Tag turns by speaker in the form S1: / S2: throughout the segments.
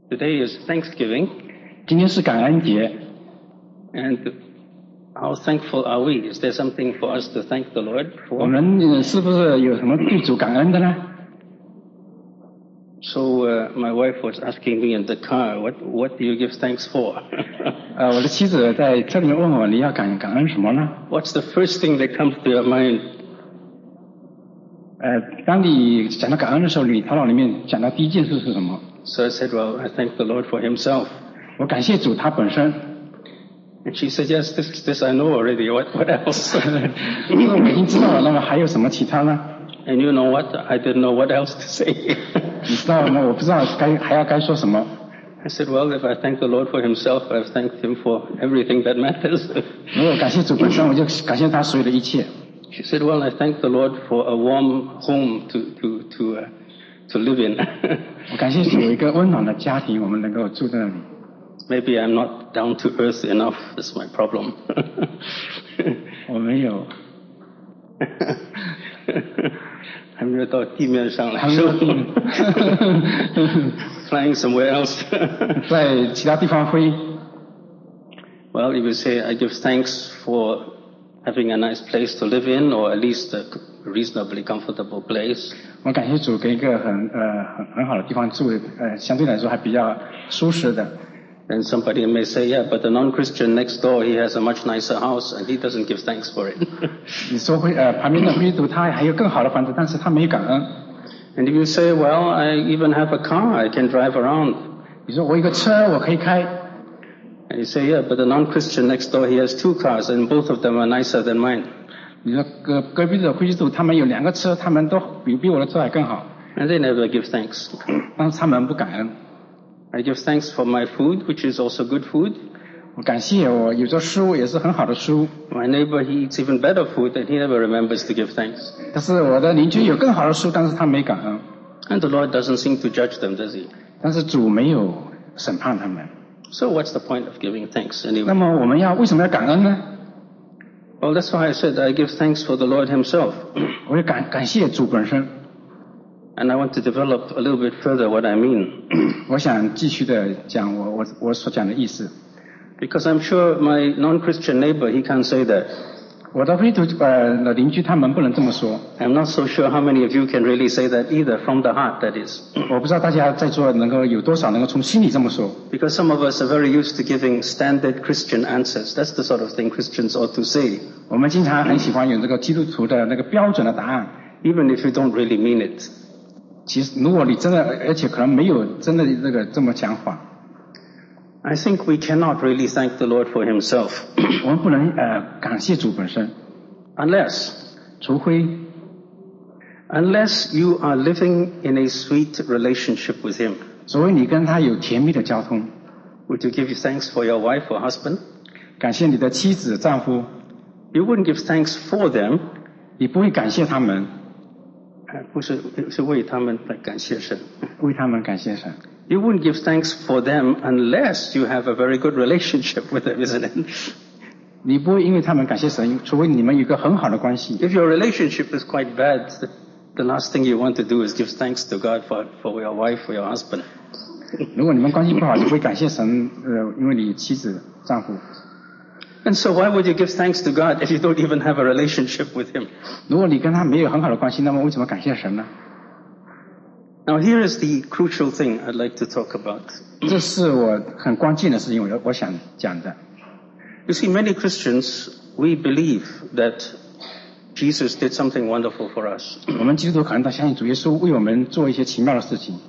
S1: Today is Thanksgiving.
S2: 今天是感恩节。
S1: And how thankful are we? Is there something for us to thank the Lord
S2: 我
S1: for?
S2: 们是不是有什么对主感恩的呢？
S1: So my wife was asking me in the car, what do you give thanks for?
S2: 我的妻子在车里面问我，你要感恩什么呢？
S1: What's the first thing that comes to your mind?
S2: 当你讲到感恩的时候，你头脑里面讲到第一件事是什么？
S1: So I said, well, I thank the Lord for himself.
S2: 我感谢主他本身。
S1: And she said, yes, this I know already. What else?
S2: 我已经知道了，那么还有什么其他呢？
S1: And you know what? I didn't know what else to say.
S2: 你知道吗？我不知道还要说什么。
S1: I said, well, if I thank the Lord for himself, I've thanked him for everything that matters.
S2: 如果感谢主本身，我就感谢他所有的一切。
S1: She said, well, I thank the Lord for a warm home to live in.
S2: 我感谢主有一个温暖的家庭，我们能够住在那里。
S1: Maybe I'm not down to earth enough. That's my problem.
S2: 我没有，
S1: 还没有到地面上来。
S2: 还没有地面
S1: Flying somewhere else.
S2: 在其他地方飞。
S1: Well, you would say, I give thanks for having a nice place to live in, or at least a reasonably comfortable place.
S2: 我感谢主给一个很好的地方住，相对来说还比较舒适的。
S1: And somebody may say, yeah, but the non-Christian next door, he has a much nicer house, and he doesn't give thanks for it.
S2: 你说旁边的基督徒他还有更好的房子，但是他没有感恩。
S1: And if you say, well, I even have a car, I can drive around.
S2: 你说我有个车我可以开，
S1: And you say, yeah, but the non-Christian next door, he has 2 cars, and both of them are nicer than mine.
S2: 你说隔壁的基督徒他们有2个车，他们都比我的车还更好，
S1: And they never give thanks.
S2: 但是他们不感恩。
S1: I give thanks for my food, which is also good food.
S2: 我感谢我有这食物也是很好的食物，
S1: My neighbor, he eats even better food, and he never remembers to give thanks.
S2: 但是我的邻居有更好的食物，但是他没感恩。
S1: And the Lord doesn't seem to judge them, does he?
S2: 但是主没有审判他们。
S1: So what's the point of giving thanks
S2: 那
S1: anyway?
S2: 么我们为什么要感恩呢？
S1: Well, that's why I said I give thanks for the Lord himself.
S2: 我要感谢主本身。
S1: And I want to develop a little bit further what I mean.
S2: 我想继续的讲我所讲的意思。
S1: Because I'm sure my non-Christian neighbor, he can't say that.
S2: 我的非徒的邻居他们不能这么说。
S1: I'm not so sure how many of you can really say that either, from the heart, that is.
S2: 我不知道大家在座能够有多少能够从心里这么说。
S1: Because some of us are very used to giving standard Christian answers. That's the sort of thing Christians ought to say.
S2: 我们经常很喜欢有这个基督徒的那个标准的答案。
S1: Even if you don't really mean it.
S2: 其实如果你真的，而且可能没有真的这么讲法。
S1: I think we cannot really thank the Lord for himself.
S2: 我们不能感谢主本身，
S1: Unless
S2: 除非
S1: you are living in a sweet relationship with him.
S2: 除非你跟他有甜蜜的交通。
S1: Would you give thanks for your wife or husband?
S2: 感谢你的妻子丈夫，
S1: You wouldn't give thanks for them.
S2: 你不会感谢他们，
S1: 不是为他们来感谢神。
S2: 为他们感谢神。
S1: You wouldn't give thanks for them unless you have a very good relationship with them, isn't it?
S2: 你不会因为他们感谢神，除非你们有一个很好的关系。
S1: If your relationship is quite bad, the last thing you want to do is give thanks to God for your wife or your husband.
S2: 如果你们关系不好，就会感谢神，因为你妻子丈夫。
S1: And so why would you give thanks to God if you don't even have a relationship with him?
S2: 如果你跟他没有很好的关系，那么为什么感谢神呢？
S1: Now here is the crucial thing I'd like to talk about.
S2: 这是我很关键的事情，我想讲的。
S1: You see, many Christians, we believe that Jesus did something wonderful for us.
S2: 我们基督徒可能都相信主耶稣为我们做一些奇妙的事情。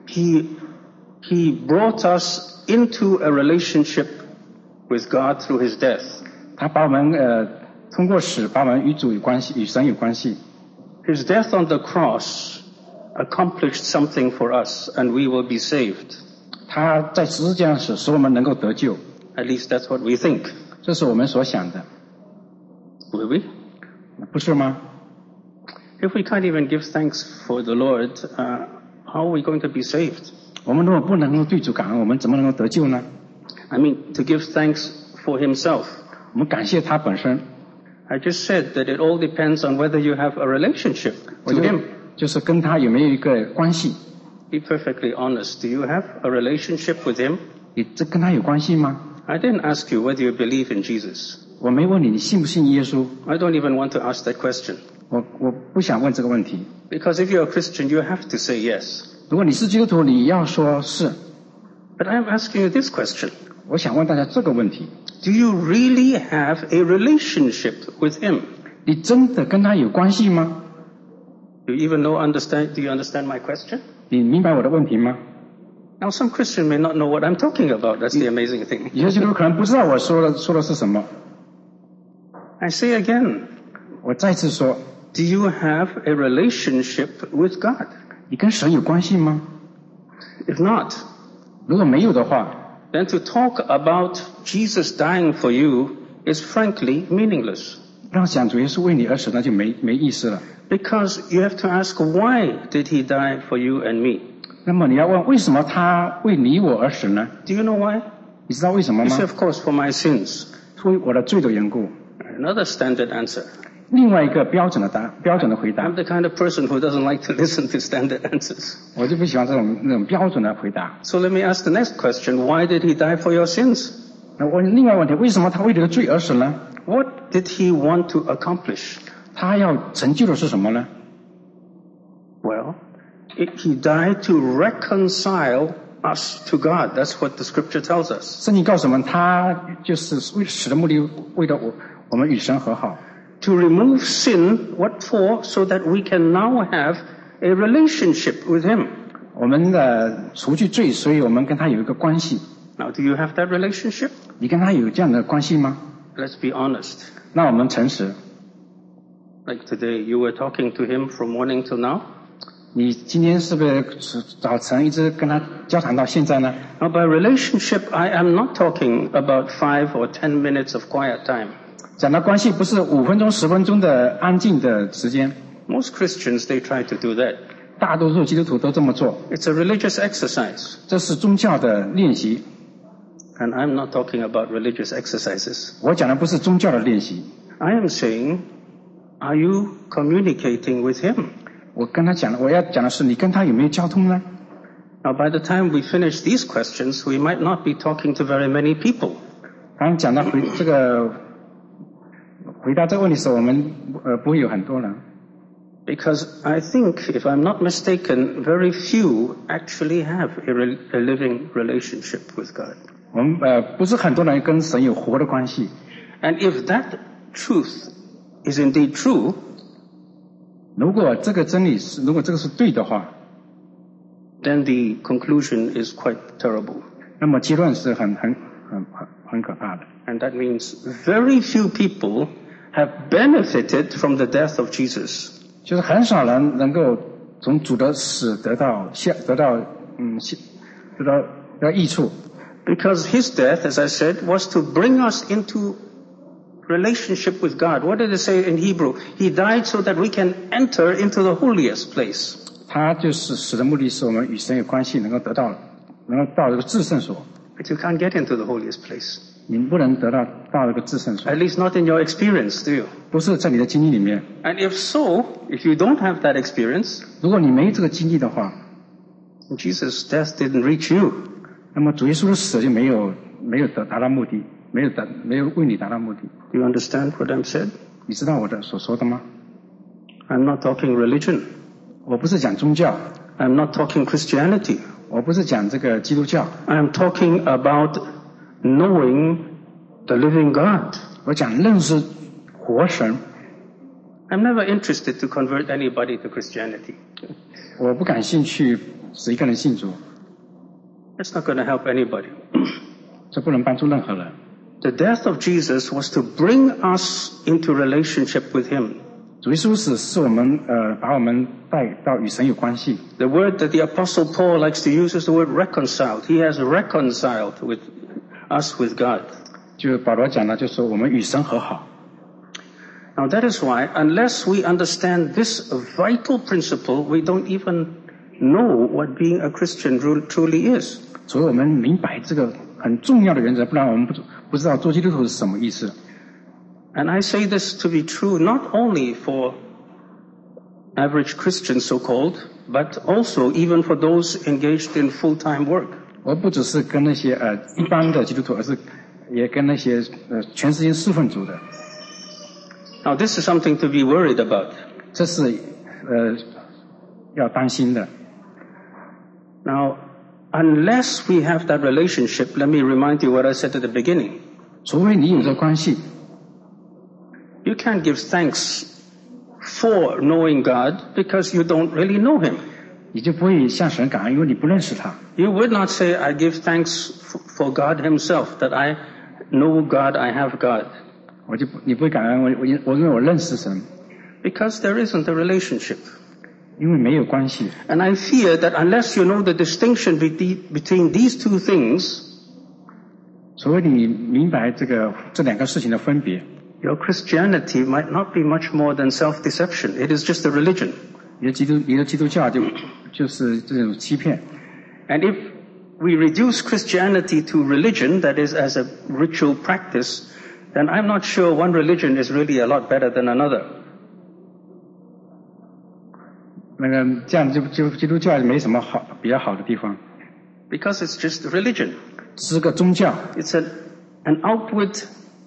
S1: He brought us into a relationship with God through his death.
S2: 他把我们通过死把我们与主有关系，与神有关系。
S1: His death on the cross accomplished something for us, and we will be saved.
S2: 他在十字架上死，使我们能够得救。
S1: At least that's what we think.
S2: 这是我们所想的，
S1: Will we?
S2: 不是吗？
S1: If we can't even give thanks for the Lord, how are we going to be saved?
S2: 我们如果不能够对主感恩，我们怎么能够得救呢？
S1: I mean, to give thanks for himself.
S2: 我们感谢他本身。
S1: I just said that it all depends on whether you have a relationship to him.
S2: 就是跟他有没有一个关系。
S1: Be perfectly honest. Do you have a relationship with him?
S2: 你这跟他有关系吗？
S1: I didn't ask you whether you believe in Jesus.
S2: 我没问你，你信不信耶稣？
S1: I don't even want to ask that question.
S2: 我不想问这个问题。
S1: Because if you're a Christian, you have to say yes.
S2: 如果你是基督徒，你要说是。
S1: But I'm asking you this question.
S2: 我想问大家这个问题：
S1: Do you really have a relationship with him?
S2: 你真的跟他有关系吗？
S1: Do you understand my question?
S2: 你明白我的问题吗？
S1: Now, some Christian may not know what I'm talking about. That's the amazing thing.
S2: 有些基督徒可能不知道我说的是什么。
S1: I say again,
S2: 我再次说，
S1: do you have a relationship with God?
S2: 你跟神有关系吗？
S1: If not,
S2: 如果没有的话，
S1: then to talk about Jesus dying for you is frankly meaningless.
S2: 让想主耶稣为你而死，那就没意思了。
S1: Because you have to ask, why did he die for you and me?
S2: 那么你要问，为什么他为你我而死呢？
S1: Do you know why?
S2: 你知道为什么
S1: You
S2: 吗
S1: say, of course, for my sins.
S2: 出于我的罪的缘故。
S1: Another standard answer.
S2: 另外一个标准的回答
S1: I'm， the kind of person who doesn't like to listen to standard answers.
S2: 我就不喜欢那种标准的回答。
S1: So let me ask the next question. Why did he die for your sins?
S2: 那问另外一个问题，为什么他为你的罪而死呢？
S1: What did he want to accomplish?
S2: 他要成就的是什么呢？
S1: Well, he died to reconcile us to God. That's what the scripture tells us.
S2: 圣经告诉我们，他就是为死的目的，为了我们与神和好。
S1: To remove sin, what for? So that we can now have a relationship with him.
S2: 我们除去罪，所以我们跟他有一个关系。
S1: Now, do you have that relationship?
S2: 你跟他有这样的关系吗？
S1: Let's be honest.
S2: 那我们诚实。
S1: Like today, you were talking to him from morning till now.
S2: 你今天是不是早晨一直跟他交谈到现在呢？
S1: Now, by relationship, I am not talking about 5 or 10 minutes of quiet time.
S2: 讲到关系，不是5分钟、10分钟的安静的时间。
S1: Most Christians, they try to do that.
S2: 大多数基督徒都这么做，
S1: It's a religious exercise.
S2: 这是宗教的练习。
S1: And I'm not talking about religious exercises.
S2: 我讲的不是宗教的练习，
S1: I am saying, are you communicating with him?
S2: 我要讲的是你跟他有没有交通呢？
S1: Now, by the time we finish these questions, we might not be talking to very many people.
S2: 当讲到回答这个问题的时候，我们不会有很多人，
S1: Because I think, if I'm not mistaken, very few actually have a living relationship with God.
S2: 我们不是很多人跟神有活的关系。
S1: And if that truth is indeed true,
S2: 如果这个是对的话，
S1: then the conclusion is quite terrible.
S2: 那么结论是很可怕的。
S1: And that means very few people have benefited from the death of Jesus.
S2: 就是很少人能够从主的死得到益处，
S1: Because his death, as I said, was to bring us into relationship with God. What did it say in Hebrew? He died so that we can enter into the holiest place.
S2: 他就是死的目的是我们与神有关系，能够到这个至圣所。
S1: But you can't get into the holiest place.
S2: 你不能到这个至圣所，
S1: At least not in your experience, do you?
S2: 不是在你的经历里面。
S1: And if so, if you don't have that experience,
S2: 如果你没这个经历的话，
S1: Jesus' death didn't reach you.
S2: 那么主耶稣的死就没有达到目的，没有为你达到目的。
S1: Do you understand what I'm saying?
S2: 你知道我所说的吗？
S1: I'm not talking religion.
S2: 我不是讲宗教，
S1: I'm not talking Christianity.
S2: 我不是讲这个基督教，
S1: I'm talking about knowing the living God.
S2: 我讲认识活神。
S1: I'm never interested to convert anybody to Christianity.
S2: 我不感兴趣使一个人信主，
S1: That's not going to help anybody.
S2: 这不能帮助任何人。
S1: The death of Jesus was to bring us into relationship with him.
S2: 主耶稣死是我们把我们带到与神有关系。
S1: The word that the Apostle Paul likes to use is the word reconciled. He has reconciled with us with God.
S2: 就保罗讲的，就是我们与神和好。
S1: Now that is why, unless we understand this vital principle, we don't even know what being a Christian truly is.
S2: 所以我们明白这个很重要的原则，不然我们不知道做基督徒是什么意思。
S1: And I say this to be true not only for average Christians so-called, but also even for those engaged in full-time work.
S2: 我不只是跟那些一般的基督徒，而是也跟那些全时间侍奉主的。
S1: Now this is something to be worried about.
S2: 这是要担心的。
S1: Now, unless we have that relationship, let me remind you what I said at the beginning.
S2: 除非你有这关系，
S1: You can't give thanks for knowing God because you don't really know Him.
S2: 你就不会向神感恩，因为你不认识他。
S1: You would not say, I give thanks for God Himself, that I know God, I have God.
S2: 你不会感恩，我认为我认识神，
S1: Because there isn't a relationship.
S2: 因为没有关系。
S1: And I fear that unless you know the distinction between these two things,
S2: 除非你明白这两个事情的分别，
S1: your Christianity might not be much more than self-deception. It is just a religion.
S2: 你的基督教就是这种欺骗。
S1: And if we reduce Christianity to religion, that is as a ritual practice, then I'm not sure one religion is really a lot better than another.
S2: 这样就基督教没什么比较好的地方。
S1: Because it's just a religion.
S2: 是个宗教。
S1: It's an outward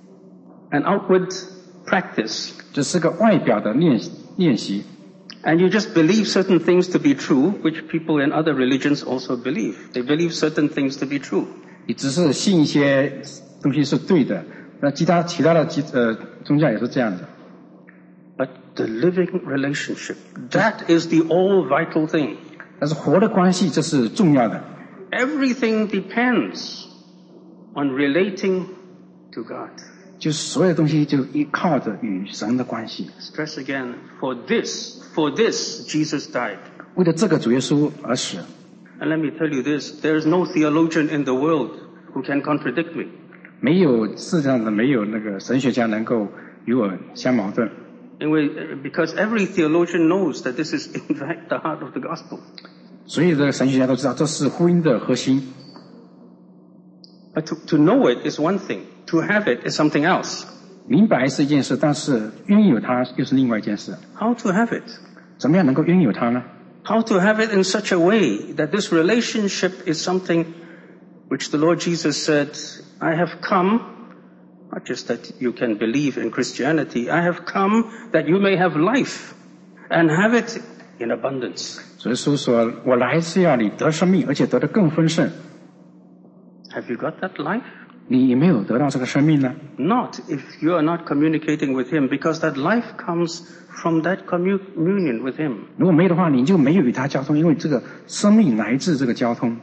S1: practice.
S2: 这是个外表的练习。
S1: And you just believe certain things to be true, which people in other religions also believe. They believe certain things to be true.
S2: 你只是信一些东西是对的，那其他的宗教也是这样的。
S1: But the living relationship, that is the all vital thing.
S2: 但是活的关系这是重要的。
S1: Everything depends on relating to God.
S2: 就是所有东西就依靠着与神的关系。
S1: Stress again, for this, Jesus died.
S2: 为了这个主耶稣而死。
S1: And let me tell you this, there is no theologian in the world who can contradict me.
S2: 没有世界上的没有那个神学家能够与我相矛盾。
S1: Because every theologian knows that this is in fact the heart of the gospel.
S2: 所有的神学家都知道这是福音的核心。
S1: But to know it is one thing. To have it is something else.
S2: 明白是一件事，但是拥有它又是另外一件事。
S1: How to have it?
S2: 怎么样能够拥有它呢？
S1: How to have it in such a way that this relationship is something which the Lord Jesus said, I have come, not just that you can believe in Christianity, I have come that you may have life and have it in abundance.
S2: 所以说我来是要你得生命，而且得得更丰盛。
S1: Have you got that life?
S2: 你有没有得到这个生命呢？
S1: Not if you are not communicating with Him, because that life comes from that communion with Him.
S2: 如果没有的话，你就没有与他交通，因为这个生命来自这个交通。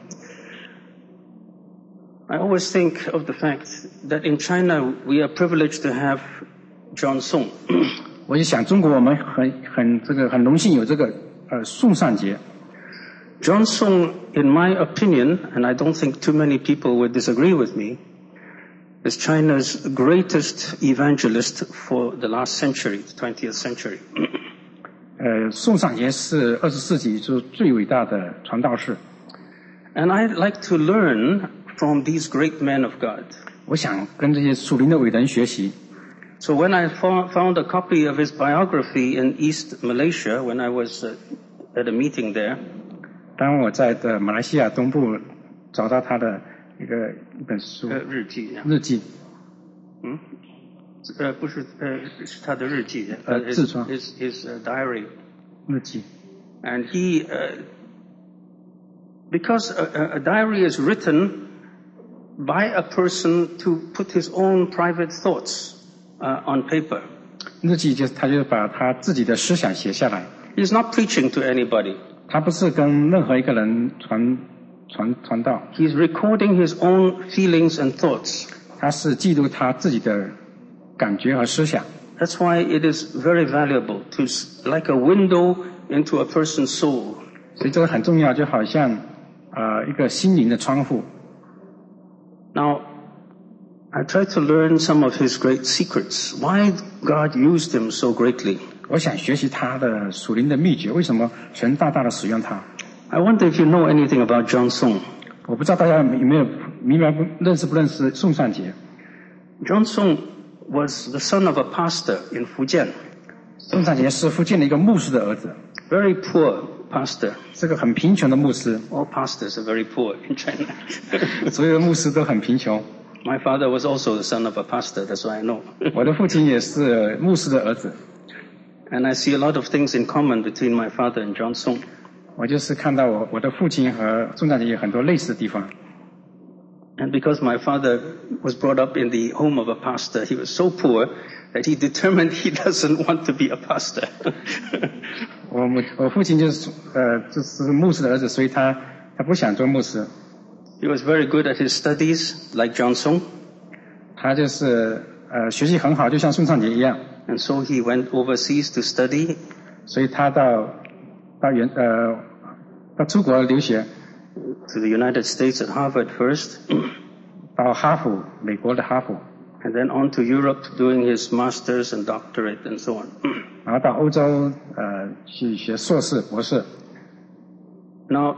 S1: I always think of the fact that in China we are privileged to have John Song.
S2: 我就想，中国我们很荣幸有这个宋善节。
S1: John Song, in my opinion, and I don't think too many people would disagree with me, is China's greatest evangelist for the last century, the 20th century.
S2: 宋善节是20世纪最伟大的传道士。
S1: And I'd like to learn from these great men of God.
S2: 我想跟这些属灵的伟人学习。
S1: So when I found a copy of his biography in East Malaysia, when I was at a meeting there,
S2: 当我在马来西亚东部找到他的一本书，
S1: 日记。不是他的日记，
S2: 自传
S1: his diary.
S2: 日记。
S1: And he, because a diary is written by a person to put his own private thoughts on paper.
S2: 日记他就把他自己的思想写下来。
S1: He's not preaching to anybody.
S2: 他不是跟任何一个人传道。
S1: He's recording his own feelings and thoughts.
S2: 他是记录他自己的感觉和思想。
S1: That's why it is very valuable to, like a window into a person's soul.
S2: 所以这个很重要，就好像一个心灵的窗户。
S1: Now, I try to learn some of his great secrets. Why God used him so greatly.
S2: 我想学习他的属灵的秘诀，为什么神大大的使用他？
S1: I wonder if you know anything about John Song.
S2: 我不知道大家有没有认识宋善节。
S1: John Song was the son of a pastor in Fujian.
S2: 宋善节是福建的一个牧师的儿子。
S1: very poor pastor.
S2: 是个很贫穷的牧师，
S1: All pastors are very poor in China.
S2: 所有的牧师都很贫穷。
S1: My father was also the son of a pastor, that's why I know.
S2: 我的父亲也是牧师的儿子，
S1: And I see a lot of things in common between my father and John Song.
S2: 我就是看到我的父亲和宋长杰有很多类似的地方。
S1: And because my father was brought up in the home of a pastor, he was so poor that he determined he doesn't want to be a pastor.
S2: 我父亲就是牧师的儿子，所以他不想做牧师。
S1: He was very good at his studies, like John Song.
S2: 他就是学习很好，就像宋长杰一样，
S1: And so he went overseas to study.
S2: 所以他到出国留学，
S1: To the United States at Harvard first,
S2: 到哈佛，美国的哈佛，
S1: and then on to Europe doing his master's and doctorate and so on.
S2: 然后到欧洲去学硕士、博士。
S1: Now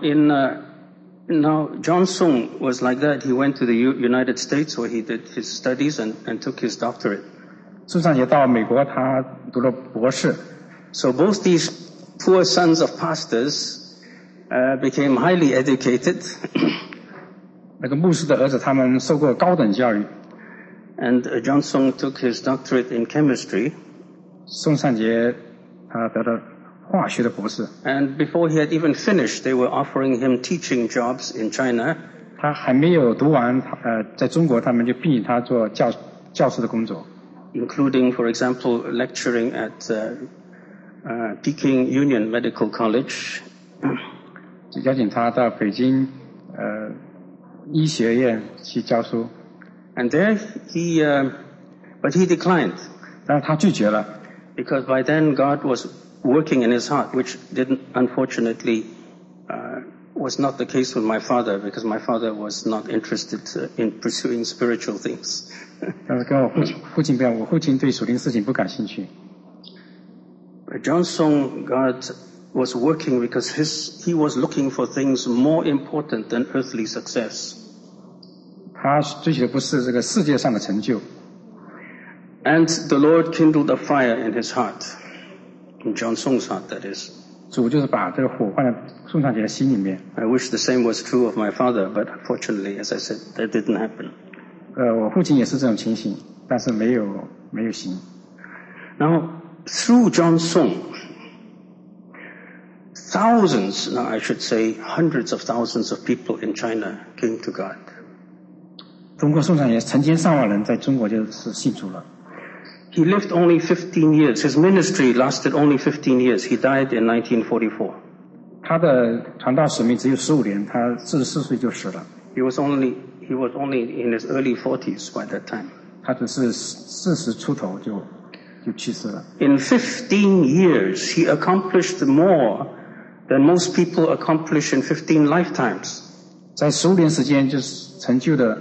S1: John Song was like that. He went to the United States where he did his studies and took his doctorate.
S2: 宋长杰到美国，他读了博士。
S1: So both these poor sons of pastors became highly educated.
S2: 那个牧师的儿子，他们受过高等教育。
S1: And John Song took his doctorate in chemistry.
S2: 宋长杰他得了化学的博士。
S1: And before he had even finished, they were offering him teaching jobs in China.
S2: 他还没有读完，在中国他们就聘请他做教师的工作，
S1: Including, for example, lecturing at Peking Union Medical College.
S2: 就邀请他到北京医学院去教书，
S1: And there but he declined,
S2: 但是他拒绝了，
S1: because by then God was working in his heart, which unfortunately was not the case with my father, because my father was not interested in pursuing spiritual things.
S2: 但是跟我父亲不一样，我父亲对属灵事情不感兴趣。
S1: But John Song, God was working because he was looking for things more important than earthly success.
S2: 他追求的不是这个世界上的成就，
S1: And the Lord kindled a fire in his heart, in John Song's heart, that is.
S2: 主就是把这个火放在宋长杰的心里面。
S1: I wish the same was true of my father, but unfortunately, as I said, that didn't happen.
S2: 我父亲也是这种情形，但是没有行。
S1: Now, through John Song, thousands, now I should say hundreds of thousands of people in China came to God.
S2: 通过宋长杰，成千上万人在中国就是信主了。
S1: He lived only 15 years. His ministry lasted only 15 years. He died in 1944.
S2: 他的传道使命只有15年，他44岁就死了。
S1: He was only in his early 40s by that time.
S2: 他只是40出头就去世了。
S1: In 15 years, he accomplished more than most people accomplish in 15 lifetimes.
S2: 在15年时间，就是成就的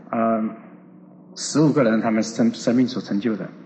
S2: 15个人，他们生命所成就的。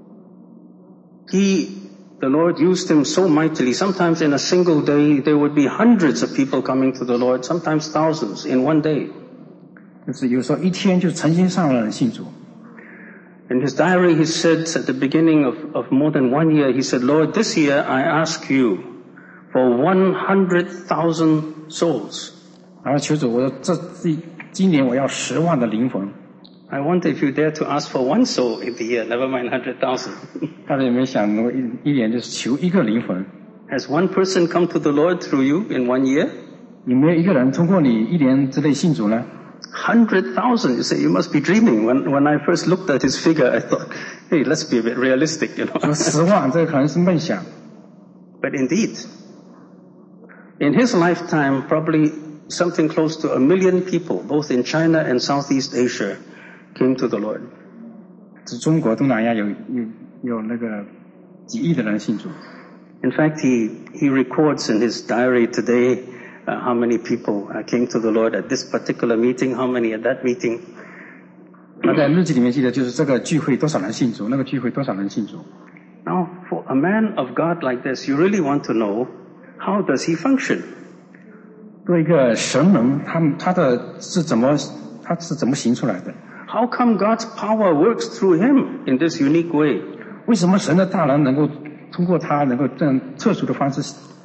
S1: The Lord used him so mightily. Sometimes in a single day, there would be hundreds of people coming to the Lord, sometimes thousands in one day.
S2: 就是有时候一天就成千上万人信主。
S1: In his diary, he said at the beginning of more than 1 year, he said, Lord, this year I ask you for 100,000 souls.
S2: 然后求主，我说今年我要10万的灵魂。
S1: I wonder if you dare to ask for one soul in the year, never mind 100,000.
S2: 大家有没有想过一年就是求一个灵魂？
S1: Has one person come to the Lord through you in 1 year?
S2: 有没有一个人通过你1年之内信主呢？
S1: 100,000. You say, you must be dreaming. When I first looked at his figure, I thought, hey, let's be a bit realistic, you know.
S2: 说10万，这个可能是梦想。
S1: But indeed, in his lifetime, probably something close to 1 million people, both in China and Southeast Asia, came to the Lord.
S2: 是中国、东南亚有那个几亿的人信主。
S1: In fact, he records in his diary today how many people came to the Lord at this particular meeting, how many at that meeting.
S2: 他在日记里面记得，就是这个聚会多少人信主，那个聚会多少人信主。
S1: Now, for a man of God like this, you really want to know, how does he function?
S2: 做一个神人，他是怎么行出来的？
S1: How come God's power works through him in this unique way?
S2: 为什么神的大能能够通过他，能够这样特殊的方式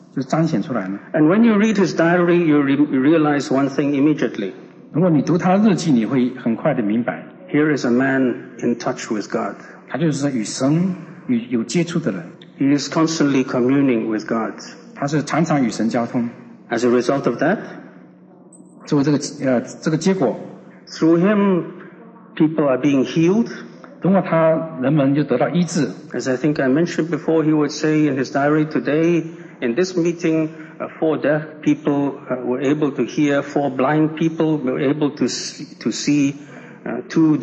S2: 就彰显出来了。
S1: And when you read his diary, you realize one thing immediately.
S2: 如果你读他的日记，你会很快的明白，
S1: Here is a man in touch with God.
S2: 他就是与神有接触的人，
S1: He is constantly communing with God.
S2: 他是常常与神交通。
S1: As a result of that,
S2: 作为这个结果，
S1: through him, people are being healed.
S2: 通过他，人们就得到医治。
S1: As I think I mentioned before, he would say in his diary, today, in this meeting, 4 deaf people were able to hear, 4 blind people were able to see, 2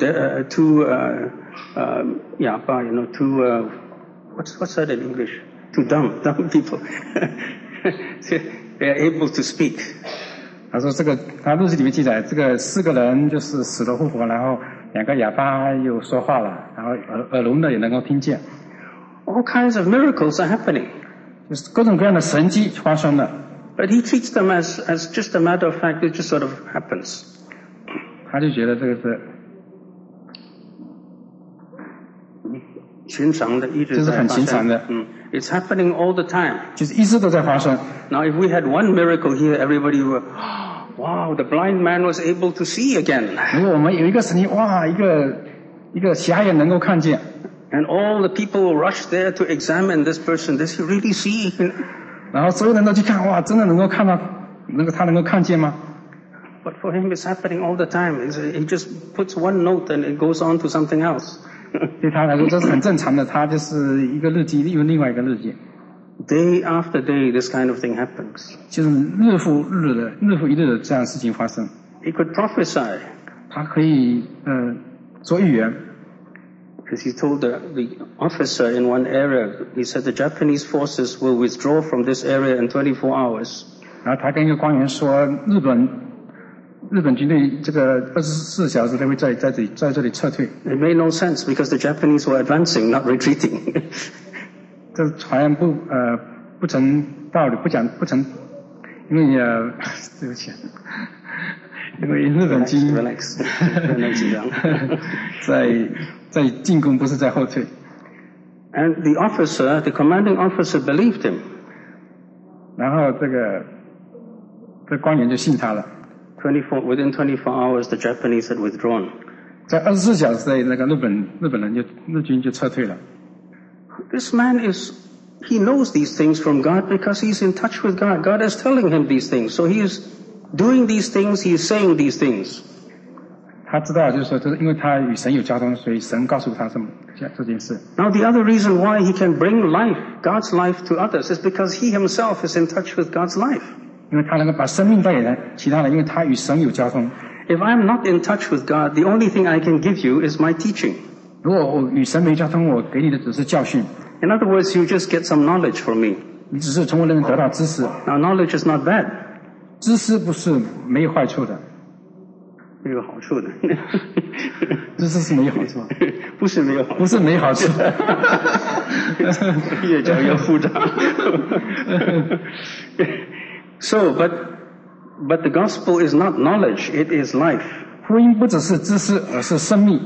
S1: what's that in English? 2 dumb people. They are able to speak.
S2: 他说他日记里面记载，这个4个人就是死了复活，然后2个哑巴又说话了，然后耳聋的也能够听见。
S1: All kinds of miracles are happening.
S2: 就是各种各样的神迹发生了。
S1: But he treats them as just a matter of fact, it just sort of happens.
S2: 他就觉得这个是
S1: 寻常的，一直在发生。
S2: 就是很寻常的。
S1: It's happening all the time.
S2: 就是一直都在发生。
S1: Now, if we had one miracle here, everybody would, wow, the blind man was able to see again.
S2: 如果我们有一个神迹，哇，一个瞎眼能够看见。
S1: And all the people will rush there to examine this person. Does he really see?
S2: 然后所有人都去看，哇，真的能够看到，他能够看见吗？
S1: But for him, it's happening all the time. He just puts one note and it goes on to something else.
S2: 对他来说这是很正常的，他就是一个日记又另外一个日记。
S1: Day after day, this kind of thing happens.
S2: 就是日复一日的这样的事情发生。
S1: He could prophesy.
S2: 他可以做预言。
S1: Because he told the officer in one area, he said the Japanese forces will withdraw from this area in 24 hours.
S2: 然后他跟一个官员说，日本军队这个24小时内会在这里撤退。
S1: It made no sense because the Japanese were advancing, not retreating.
S2: 这好像不成道理，不成，因为对不起，因为日本军
S1: relax.
S2: 在进攻，不是在后退。
S1: And the commanding officer believed him.
S2: 然后这官员就信他了。
S1: Within 24 hours, the Japanese had withdrawn.
S2: 在24小时内，那个日军就撤退了。
S1: This man he knows these things from God because he's in touch with God. God is telling him these things. So he is doing these things, he is saying these things.
S2: 他知道，就是说，就是因为他与神有交通，所以神告诉他这件事。
S1: Now the other reason why he can bring life, God's life to others, is because he himself is in touch with God's life.
S2: 因为他能够把生命带给其他人，因为他与神有交通。
S1: If I'm not in touch with God, the only thing I can give you is my teaching.
S2: 如果我与神没交通，我给你的只是教训。
S1: In other words, you just get some knowledge from me.
S2: 你只是从我那边得到知识。
S1: Now knowledge is not bad.
S2: 知识不是没有坏处的。
S1: 有好处的。
S2: 知识是没有好处。
S1: 不是没有好处。
S2: 不是没好处。
S1: 越讲越复杂。So, but the gospel is not knowledge, it is life.
S2: 福音不只是知识，而是生命。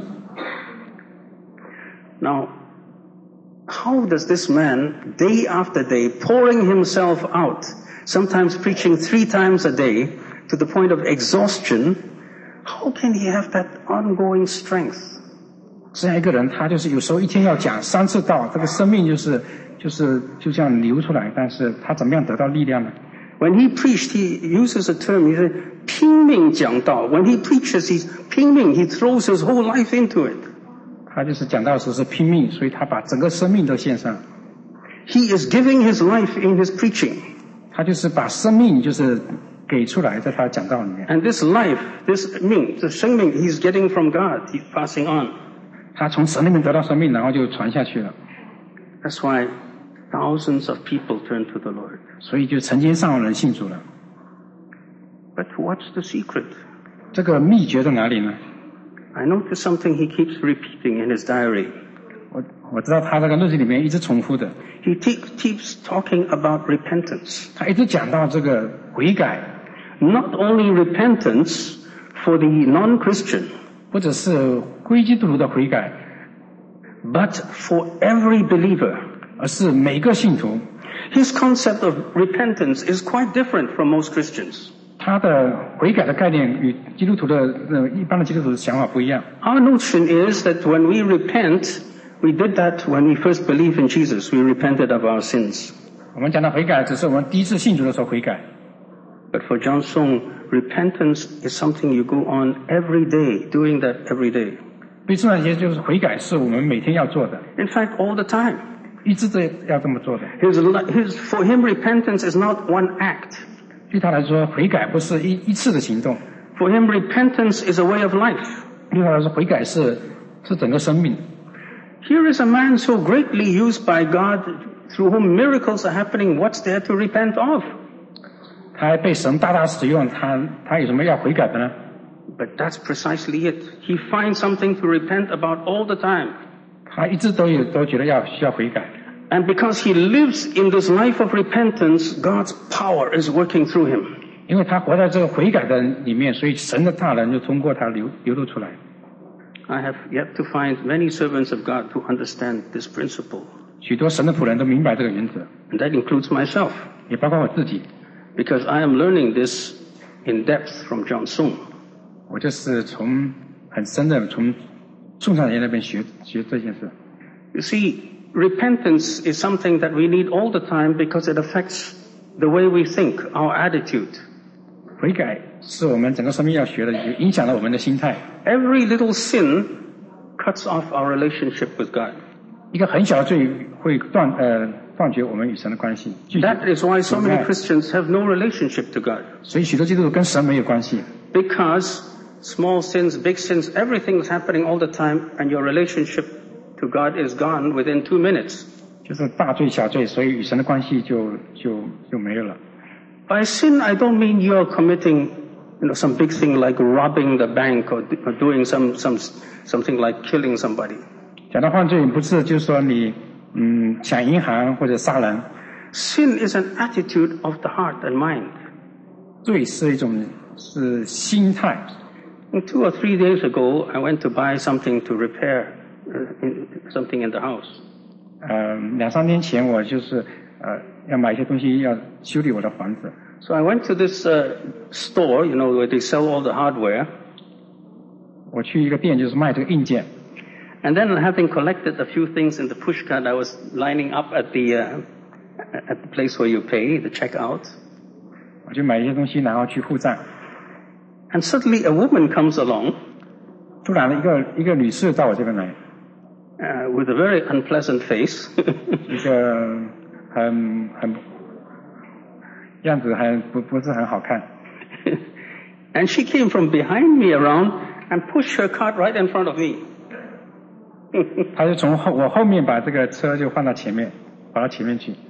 S1: Now, how does this man, day after day, pouring himself out, sometimes preaching 3 times a day, to the point of exhaustion, how can he have that ongoing strength?
S2: 这样一个人，他就是有时候一天要讲3次道，这个生命就像流出来，但是他怎么样得到力量呢？
S1: When he preached, he uses a term, he said, 拼命讲道. When he preaches, he's 拼命, he throws his whole life into it.
S2: 他就是讲道的时候是拼命，所以他把整个生命都献上。
S1: He is giving his life in his preaching.
S2: 他就是把生命就是给出来，在他讲道里面。
S1: And this life, this 命, the 生命 he's getting from God, he's passing on.
S2: 他从神那边得到生命，然后就传下去了。
S1: That's why thousands of people turn to the Lord.
S2: 所以就成千上万人信主了。
S1: But what's the secret?
S2: 这个秘诀在哪里呢？
S1: I notice something he keeps repeating in his diary.
S2: 我知道他这个日记里面一直重复的。
S1: He keeps talking about repentance.
S2: 他一直讲到这个悔改。
S1: Not only repentance for the non-Christian,
S2: 不只是归基督徒的悔改
S1: but for every believer.
S2: 而是每个信徒。
S1: His concept of repentance is quite different from most Christians.
S2: 他的悔改的概念与基督徒的一般的基督徒的想法不一样。
S1: Our notion is that when we repent, we did that when we first believed in Jesus. We repented of our sins.
S2: 我们讲的悔改，只是我们第一次信主的时候悔改。
S1: But for John Song, repentance is something you go on every day, doing that every day.
S2: 对圣诞节就是悔改，是我们每天要做的。
S1: In fact, all the time.
S2: 一直都要这么做的。
S1: For him, repentance is not one act.
S2: 对他来说，悔改不是一次的行动。
S1: For him, repentance is a way of life.
S2: 对他来说，悔改是整个生命。
S1: Here is a man so greatly used by God, through whom miracles are happening. What's there to repent of?
S2: 他还被神大大使用，他有什么要悔改的呢？
S1: But that's precisely it. He finds something to repent about all the time.
S2: 他一直都觉得需要悔改。
S1: And because he lives in this life of repentance, God's power is working through him.
S2: 因为他活在这个悔改的里面，所以神的大能就通过他流露出来。
S1: I have yet to find many servants of God who understand this principle.
S2: 许多神的仆人都明白这个原则。
S1: And that includes myself.
S2: 也包括我自己。
S1: Because I am learning this in depth from John Sung.
S2: 我就是很深的从宋上人那边学这件事。
S1: You see, repentance is something that we need all the time because it affects the way we think, our attitude.
S2: 悔改是我们整个生命要学的，影响了我们的心态。
S1: Every little sin cuts off our relationship with God.
S2: 一个很小的罪会断绝我们与神的关系。
S1: That is why so many Christians have no relationship to God.
S2: 所以许多基督徒跟神没有关系。
S1: Because small sins, big sins, everything is happening all the time, and your relationship to God is gone within 2 minutes.
S2: 就是大罪小罪，所以与神的关系就没有了。
S1: By sin, I don't mean you are committing, some big thing like robbing the bank or doing something like killing somebody.
S2: 讲到犯罪，不是就是说你抢银行或者杀人。
S1: Sin is an attitude of the heart and mind.
S2: 罪是一种心态。
S1: 2 or 3 days ago, I went to buy something to repair something in the house.
S2: 2-3天前我就是要买一些东西要修理我的房子。
S1: So I went to this store, where they sell all the hardware.
S2: 我去一个店就是卖这个硬件。
S1: And then having collected a few things in the push cart, I was lining up at the place where you pay, the checkout.
S2: 我就买一些东西，然后去付账。
S1: And suddenly a woman comes along.
S2: 突然一个女士到我这边来。
S1: With a very unpleasant face.
S2: 一个样子还不是很好看。
S1: And she came from behind me around and pushed her cart right in front of me.
S2: 他就从我后面把这个车就放到前面，跑到前面去。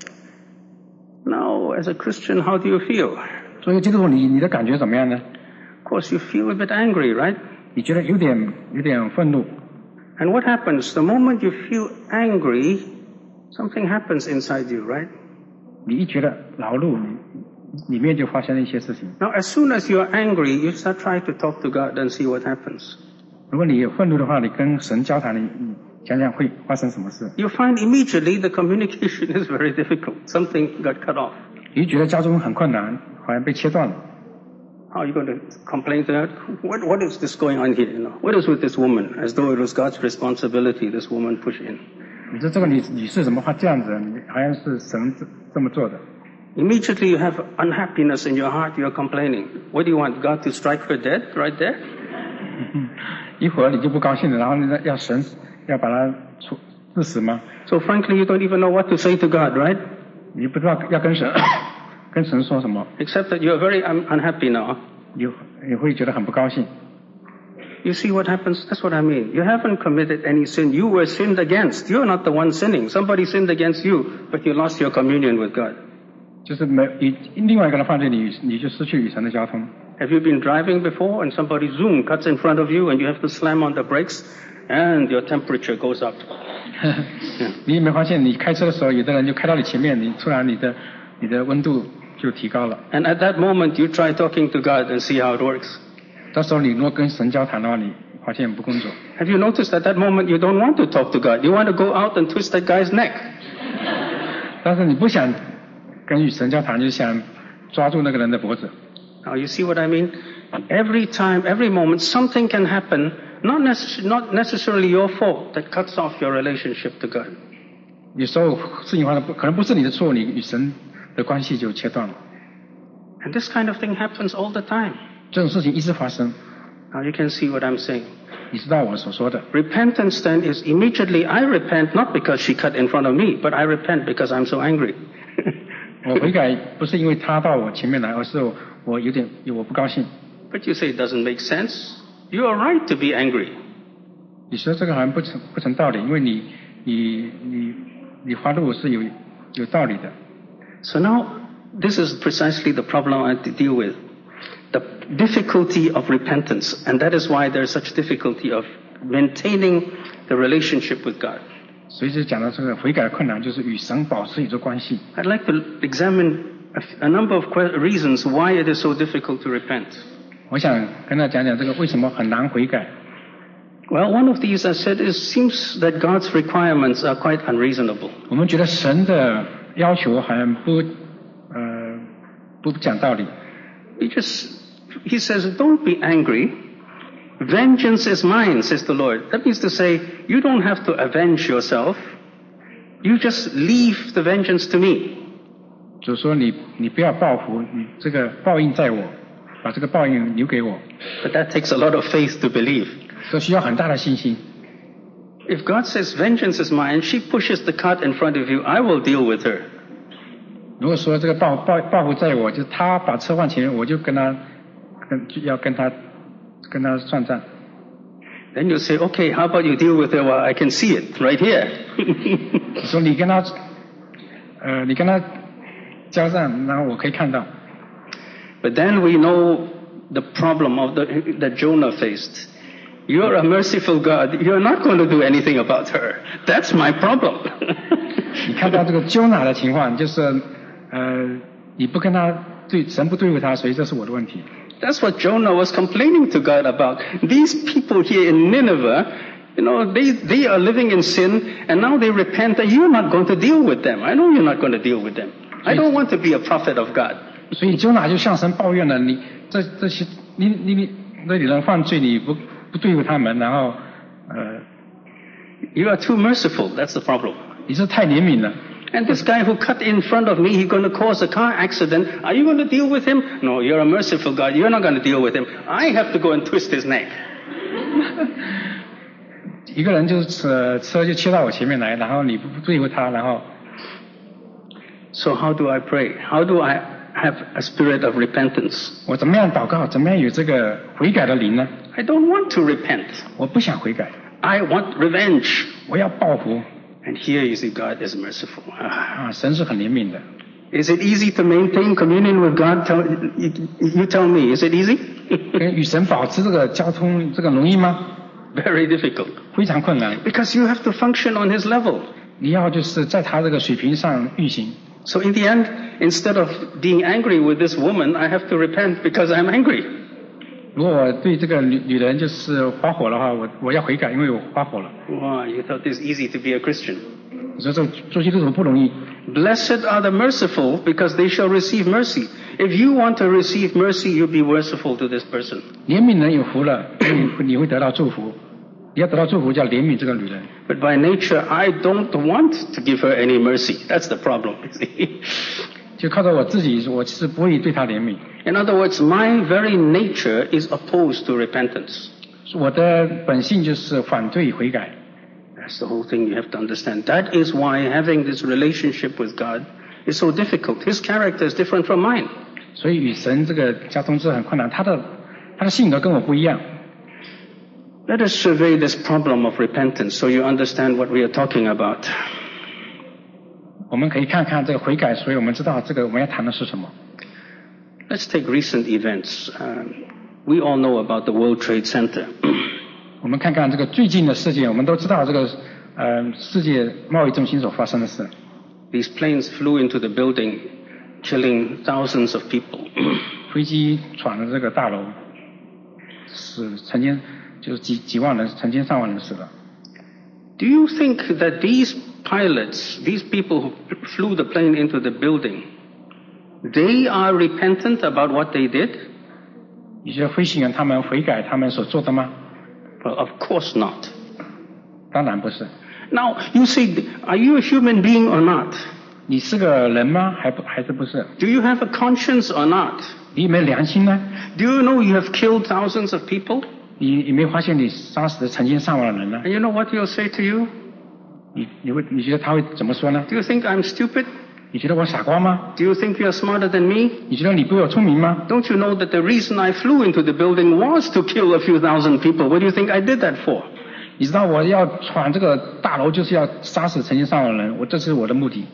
S1: Now, as a Christian, how do you feel?
S2: 作为基督徒，你的感觉怎么样呢？
S1: Of course, you feel a bit angry, right?
S2: 你觉得有点愤怒。
S1: And what happens? The moment you feel angry, something happens inside you, right?
S2: 你一觉得恼怒，里面就发生了一些事情。
S1: Now, as soon as you are angry, you start trying to talk to God and see what happens.
S2: 如果你有愤怒的话，你跟神交谈，你想想会发生什么事。
S1: You find immediately the communication is very difficult. Something got cut off.
S2: 你觉得交通很困难，好像被切断了。
S1: How are you going to complain to God? What is this going on here? What is with this woman? As though it was God's responsibility, this woman pushed in.
S2: 你说这个女士怎么会这样子？好像是神这么做的。
S1: Immediately you have unhappiness in your heart. You are complaining. What do you want? God to strike her dead right there?
S2: 一会儿你就不高兴了，然后要神要把她致死吗？
S1: So frankly, you don't even know what to say to God, right?
S2: 你不知道要跟神说什么。
S1: Except that you are very unhappy now.
S2: 你会觉得很不高兴。
S1: You see what happens? That's what I mean. You haven't committed any sin. You were sinned against. You're not the one sinning. Somebody sinned against you, but you lost your communion with God.
S2: 就是另外一个人犯罪，你就失去与神的交通。
S1: Have you been driving before and somebody zoom cuts in front of you and you have to slam on the brakes and your temperature goes up?
S2: 你有没有发现，你开车的时候，有的人就开到你前面，你突然你的温度就提高了。
S1: And at that moment, you try talking to God and see how it works.
S2: 到时候你如果跟神交谈的话，你发现不工作。
S1: Have you noticed at that moment you don't want to talk to God? You want to go out and twist that guy's neck.
S2: 但是你不想跟与神交谈，就想抓住那个人的脖子。
S1: Now you see what I mean? Every time, every moment, something can happen, not necessarily your fault, that cuts off your relationship to God.
S2: 有时候事情发生，可能不是你的错，你与神的关系就切断了。
S1: And this kind of thing happens all the time.
S2: 这种事情一直发生。
S1: Now you can see what I'm saying.
S2: 你知道我所说的。
S1: Repentance then is immediately I repent not because she cut in front of me, but I repent because I'm so angry.
S2: 我悔改不是因为他到我前面来，而是我不高兴。
S1: But you say it doesn't make sense. You are right to be angry.
S2: 你说这个好像不成道理，因为你发怒是有道理的。
S1: So now this is precisely the problem I have to deal with. The difficulty of repentance, and that is why there is such difficulty of maintaining the relationship with God.
S2: 所以就讲到这个悔改的困难，就是与神保持一种关系。
S1: I'd like to examine a number of reasons why it is so difficult to repent.
S2: 我想跟大家讲讲这个为什么很难悔改。
S1: Well, one of these, I said, seems that God's requirements are quite unreasonable.
S2: 我们觉得神的要求好像不讲道理。
S1: He says, don't be angry. Vengeance is mine, says the Lord. That means to say, you don't have to avenge yourself. You just leave the vengeance to me.
S2: 就是说你不要报复，你这个报应在我，把这个报应留给我。
S1: But that takes a lot of faith to believe.
S2: 这需要很大的信心。
S1: If God says vengeance is mine, she pushes the cart in front of you, I will deal with her.
S2: 如果说这个报复在我，就他把车放前面，我就跟他算账。
S1: Then you say, okay, how about you deal with her while I can see it right here?
S2: 你说你跟他交战，然后我可以看到。
S1: But then we know the problem that Jonah faced. You're a merciful God. You're not going to do anything about her. That's my problem.
S2: 你看到这个Jonah的情况，就是你不跟他神不对付他，所以这是我的问题。
S1: That's what Jonah was complaining to God about. These people here in Nineveh, they are living in sin, and now they repent, and you're not going to deal with them. I know you're not going to deal with them. I don't want to be a prophet of God.
S2: 所以Jonah就向神抱怨了，你这些你那里人犯罪，你不对付他们，然后
S1: You are too merciful. That's the problem.
S2: 你是太怜悯了。
S1: And this guy who cut in front of me, he's going to cause a car accident. Are you going to deal with him? No, you're a merciful God. You're not going to deal with him. I have to go and twist his neck.
S2: 一个人就是车就切到我前面来，然后你不对付他，然后。
S1: So how do I pray? How do I have a spirit of repentance?
S2: 我怎么样祷告？怎么样有这个悔改的灵呢？
S1: I don't want to repent.
S2: 我不想悔改。
S1: I want revenge.
S2: 我要报复。
S1: And here you see God is merciful.
S2: 神是很怜悯的。
S1: Is it easy to maintain communion with God? You tell me. Is it easy?
S2: 跟与神保持这个交通，这个容易吗？
S1: Very difficult.
S2: 非常困难。
S1: Because you have to function on His level.
S2: 你要就是在他这个水平上运行。
S1: So in the end, instead of being angry with this woman, I have to repent because I'm angry.
S2: 如果我对这个女人就是发火的话，我要悔改，因为我发火了。
S1: Wow, you thought it's easy to be a Christian.
S2: 你说这做基督徒不容易。
S1: Blessed are the merciful, because they shall receive mercy. If you want to receive mercy, you be merciful to this person.
S2: 怜悯人有福了，你会得到祝福。你要得到祝福，就要怜悯这个女人。
S1: But by nature, I don't want to give her any mercy. That's the problem.
S2: 就靠着我自己，我其实不会对她怜悯。
S1: In other words, my very nature is opposed to repentance.
S2: 我的本性就是反对悔改。
S1: That's the whole thing you have to understand. That is why having this relationship with God is so difficult. His character is different from mine.
S2: 所以与神这个交通是很困难，他的性格跟我不一样。
S1: Let us survey this problem of repentance so you understand what we are talking about.
S2: 我们可以看看这个悔改，所以我们知道这个我们要谈的是什么。
S1: Let's take recent events. We all know about the World Trade Center.
S2: 我们看看这个最近的事件，我们都知道这个世界贸易中心所发生的事。
S1: These planes flew into the building, killing thousands of people.
S2: 飞机闯了这个大楼，是曾经就是几万人，成千上万人死了。
S1: Do you think that these pilots, these people who flew the plane into the building, they are repentant about what they did?
S2: 你觉得飞行员他们悔改他们所做的吗？
S1: Well, of course not.
S2: 当然不是。
S1: Now, you say, are you a human being or not?
S2: 你是个人吗？还是不是？
S1: Do you have a conscience or not?
S2: 你有没有良心呢？
S1: Do you know you have killed thousands of people?
S2: 你有没有发现你杀死了成千上万的人呢？
S1: And you know what he'll say to you?
S2: 你觉得他会怎么说呢？
S1: Do you think I'm stupid?
S2: 你觉得我傻瓜吗？
S1: Do you think you're smarter than me?
S2: 你觉得你比我聪明吗？
S1: Don't you know that the reason I flew into the building was to kill a few thousand people? What do you think I did that for?
S2: 你知道我要闯这个大楼就是要杀死成千上万人，这是我的目的。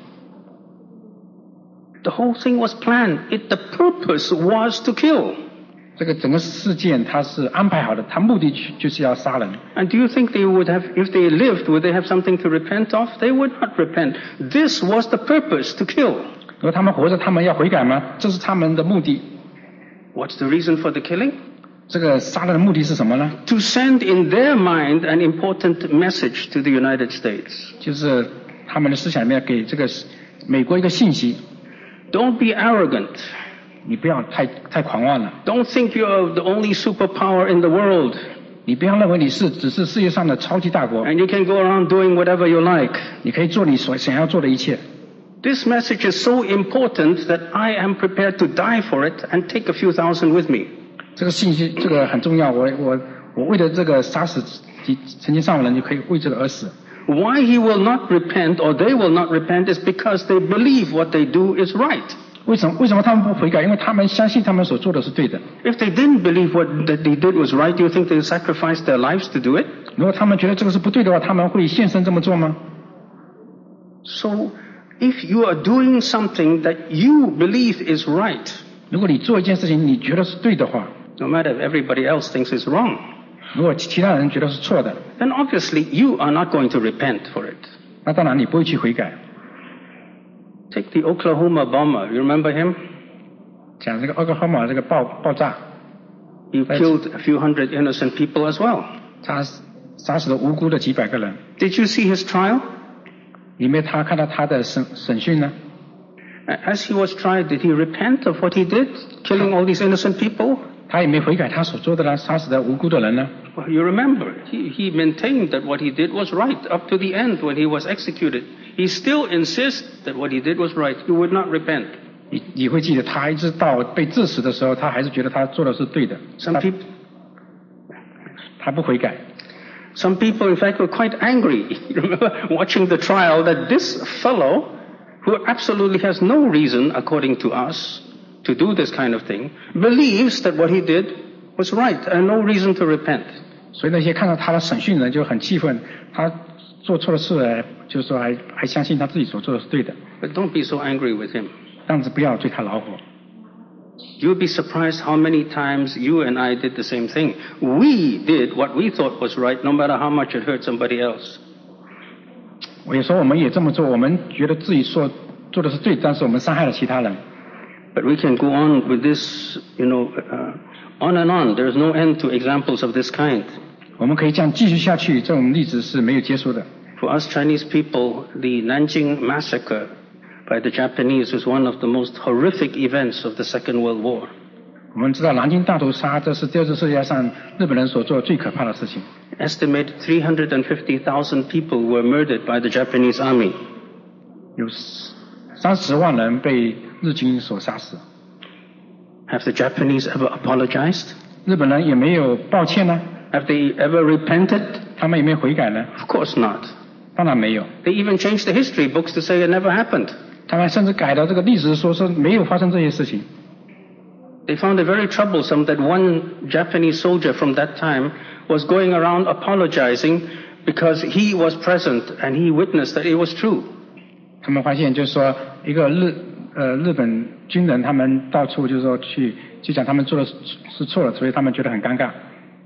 S1: The whole thing was planned. The purpose was to kill.
S2: 这个整个事件它是安排好的，它目的就是要杀人。
S1: And do you think they would have, if they lived, would they have something to repent of? They would not repent. This was the purpose, to kill.
S2: 如果他们活着，他们要悔改吗？这是他们的目的。
S1: What's the reason for the killing?
S2: 这个杀人的目的是什么呢？
S1: To send in their mind an important message to the United States.
S2: 就是他们的思想里面给这个美国一个信息。
S1: Don't be arrogant.
S2: 你不要太狂妄了。
S1: Don't think you're the only superpower in the world.
S2: 你不要认为你只是世界上的超级大国。
S1: And you can go around doing whatever you like.
S2: 你可以做你想要做的一切。
S1: This message is so important that I am prepared to die for it and take a few thousand with me.
S2: 这个信息这个很重要，我为了这个杀死成千上万人，就可以为这个而死。
S1: Why he will not repent or they will not repent is because they believe what they do is right.
S2: 为什么他们不悔改？因为他们相信他们所做的是对的。
S1: If they didn't believe what that they did was right, do you think they would sacrifice their lives to do it?
S2: 如果他们觉得这个是不对的话，他们会现身这么做吗？
S1: So, if you are doing something that you believe is right,
S2: 如果你做一件事情你觉得是对的话，
S1: no matter if everybody else thinks it's wrong,
S2: 如果其他人觉得是错的，
S1: then obviously you are not going to repent for it.
S2: 那当然你不会去悔改。
S1: Take the Oklahoma bomber. You remember him?
S2: 讲这个奥克拉荷马这个爆炸，
S1: He killed a few hundred innocent people as well.
S2: 他杀死了无辜的几百个人。
S1: Did you see his trial?
S2: 里面他看到他的审讯呢？
S1: As he was tried, did he repent of what he did, killing all these innocent people?
S2: 他也没悔改他所做的呢，杀死了无辜的人呢。
S1: Well, you remember, he maintained that what he did was right up to the end when he was executed. He still insists that what he did was right. He would not repent.
S2: 你会记得他一直到被致死的时候，他还是觉得他做的是对的。
S1: Some people,
S2: 他不悔改。
S1: some people, in fact, were quite angry. You remember watching the trial that this fellow, who absolutely has no reason, according to us, to do this kind of thing, believes that what he did was right and no reason to repent.
S2: 所以那些看到他的审讯人就很气愤，他做错了事，就是说还相信他自己所做的是对的。
S1: But don't be so angry with him.
S2: 但是不要对他恼火。
S1: You'll be surprised how many times you and I did the same thing. We did what we thought was right, no matter how much it hurt somebody else.
S2: 有时候我们也这么做，我们觉得自己做的是对，但是我们伤害了其他人。
S1: But we can go on with this, on and on. There's no end to examples of this kind.
S2: 我们可以这样继续下去，这种例子是没有结束的。
S1: For us Chinese people, the Nanjing massacre by the Japanese was one of the most horrific events of the Second World War.
S2: 我们知道南京大屠杀，这是第二次世界上日本人所做最可怕的事情。
S1: Estimated 350,000 people were murdered by the Japanese army.
S2: 有30万人被日军所杀死。
S1: Have the Japanese ever apologized?
S2: 日本人也没有抱歉呢？
S1: Have they ever repented?
S2: 他们有没有悔改呢？
S1: Of course not.
S2: 当然没有。
S1: They even changed the history books to say it never happened.
S2: 他们甚至改了这个历史，说是没有发生这些事情。
S1: They found it very troublesome that one Japanese soldier from that time was going around apologizing because he was present and he witnessed that it was true.
S2: 他们发现就是说一个日本军人，他们到处就是说就讲他们做的是错了，所以他们觉得很尴尬。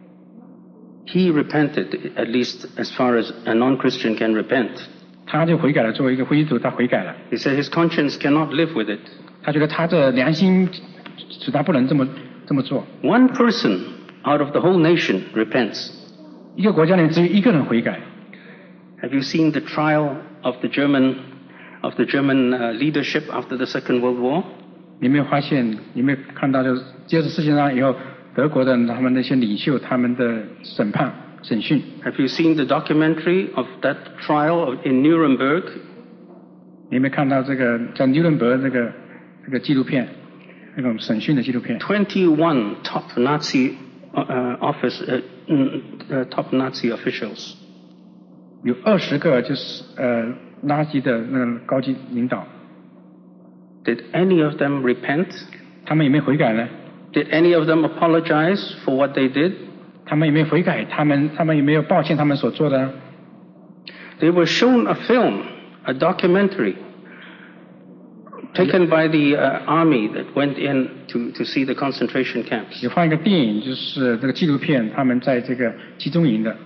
S1: He repented, at least as far as a non-Christian can repent.
S2: 他就悔改了，作为一个基督徒，他悔改了。
S1: He said his conscience cannot live with it.
S2: 他觉得他的良心使他不能这么做。
S1: One person out of the whole nation repents.
S2: 一个国家里只有一个人悔改。
S1: Have you seen the trial of the German leadership after the Second World War?
S2: 你没有发现，你没有看到，就是第二次世界大战以后，德国的他们那些领袖他们的审讯。
S1: Have you seen the documentary of that trial in Nuremberg?
S2: 你有没有看到这个在纽伦堡这个纪录片，那种审讯的纪录片
S1: ？21 top Nazi top Nazi officials.
S2: 有20个就是纳粹的那个高级领导。
S1: Did any of them repent?
S2: 他们有没有悔改呢？
S1: Did any of them apologize for what they did?
S2: 他们有没有悔改？他们有没有抱歉他们所做的？
S1: They were shown a film, a documentary, taken by the army that went in to see the concentration camps.
S2: 有放一个电影，就是这个纪录片，他们在这个集中营的。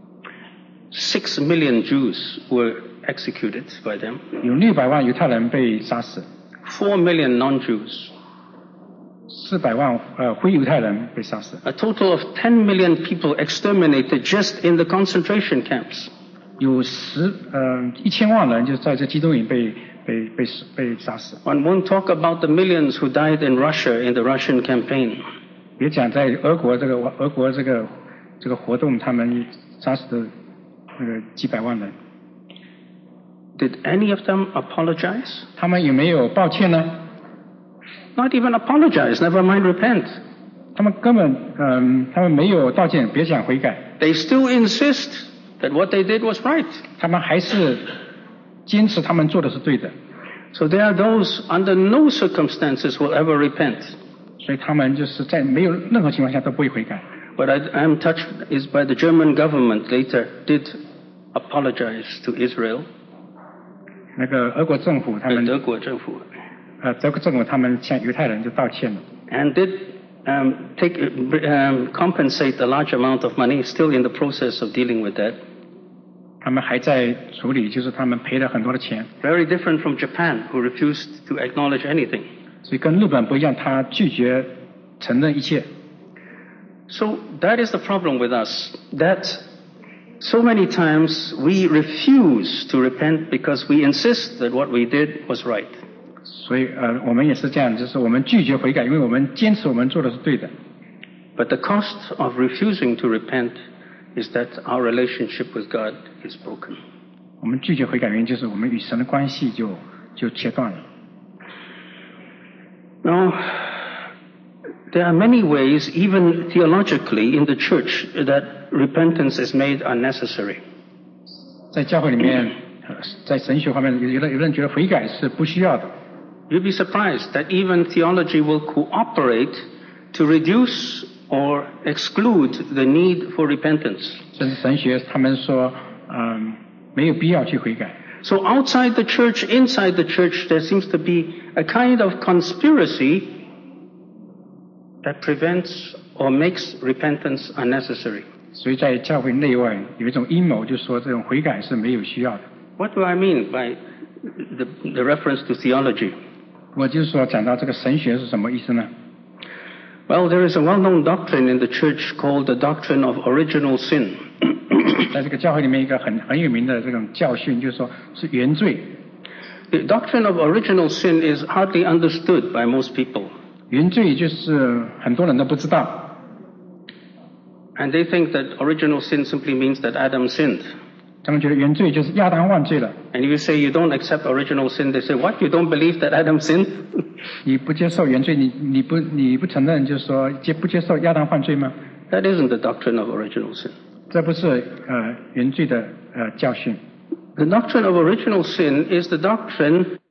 S1: 6 million Jews were executed by them.
S2: 有600万犹太人被杀死。
S1: 4 million non-Jews.
S2: 400万非犹太人被杀死。
S1: A total of 10 million people exterminated just in the concentration camps.
S2: 有1000万人就在这集中营被杀死。
S1: One won't talk about the millions who died in Russia in the Russian campaign.
S2: 别讲在俄国这个活动，他们杀死的那个几百万人。
S1: Did any of them apologize?
S2: 他们有没有抱歉呢？
S1: Not even apologize, never mind repent.
S2: 他们根本他们没有道歉，别讲悔改。
S1: They still insist that what they did was right.
S2: 他们还是坚持他们做的是对的。
S1: So there are those under no circumstances will ever repent.
S2: 所以他们就是在没有任何情况下都不会悔改。
S1: But I am touched is by the German government later did apologize to Israel.
S2: 那个俄国政府他们
S1: 德国政府
S2: 他们向犹太人就道歉了。
S1: And did compensate a large amount of money, still in the process of dealing with that.
S2: 他们还在处理，就是他们赔了很多的钱。
S1: Very different from Japan, who refused to acknowledge anything.
S2: 所以跟日本不一样，他拒绝承认一切。
S1: So that is the problem with us, that so many times we refuse to repent because we insist that what we did was right.
S2: 所以我们也是这样，就是我们拒绝悔改，因为我们坚持我们做的是对的。
S1: But the cost of refusing to repent is that our relationship with God is broken.
S2: 我们拒绝悔改原因就是我们与神的关系就切断了。
S1: Now, there are many ways, even theologically, in the church that repentance is made unnecessary.
S2: 在教会里面，在神学方面，有人觉得悔改是不需要的。
S1: You'd be surprised that even theology will cooperate to reduce or exclude the need for repentance.
S2: 甚至神学他们说，没有必要去悔改。
S1: So outside the church, inside the church, there seems to be a kind of conspiracy that prevents or makes repentance unnecessary.
S2: 所以在教会内外有一种阴谋，就是说这种悔改是没有需要的。
S1: What do I mean by the reference to theology?
S2: 我就是说讲到这个神学是什么意思呢？
S1: Well, there is a well-known doctrine in the church called the doctrine of original sin.
S2: 在这个教会里面，一个很有名的这种教训，就是说是原罪。
S1: The doctrine of original sin is hardly understood by most people.
S2: 原罪就是很多人都不知道。
S1: And they think that original sin simply means that Adam sinned.
S2: 他们觉得原罪就是亚当犯罪了。
S1: And if you say you don't accept original sin, they say, what? You don't believe that Adam sinned?
S2: 你不接受原罪，你不承认，就是说不接受亚当犯罪吗？
S1: That isn't the doctrine of original sin.
S2: 这不是原罪的教训。
S1: The doctrine of original sin is the doctrine